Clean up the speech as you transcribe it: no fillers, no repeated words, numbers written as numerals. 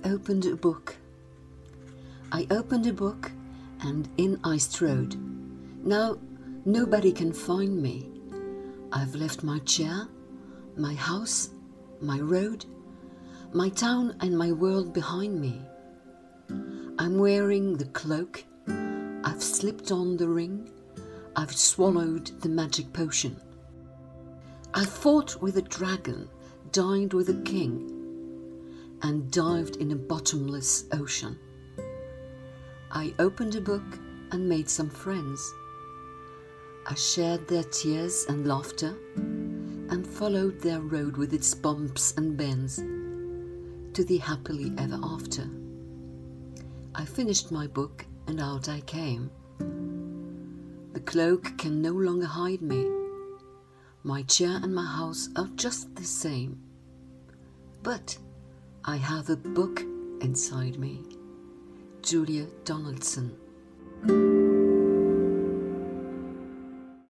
opened a book. I opened a book, and in I strode. Now nobody can find me. I've left my chair, my house, my road, my town and my world behind me. I'm wearing the cloak, I've slipped on the ring, I've swallowed the magic potion. I fought with a dragon, dined with a king, and dived in a bottomless ocean. I opened a book and made some friends. I shared their tears and laughter and followed their road with its bumps and bends to the happily ever after. I finished my book and out I came. The cloak can no longer hide me. My chair and my house are just the same. But I have a book inside me. Julia Donaldson.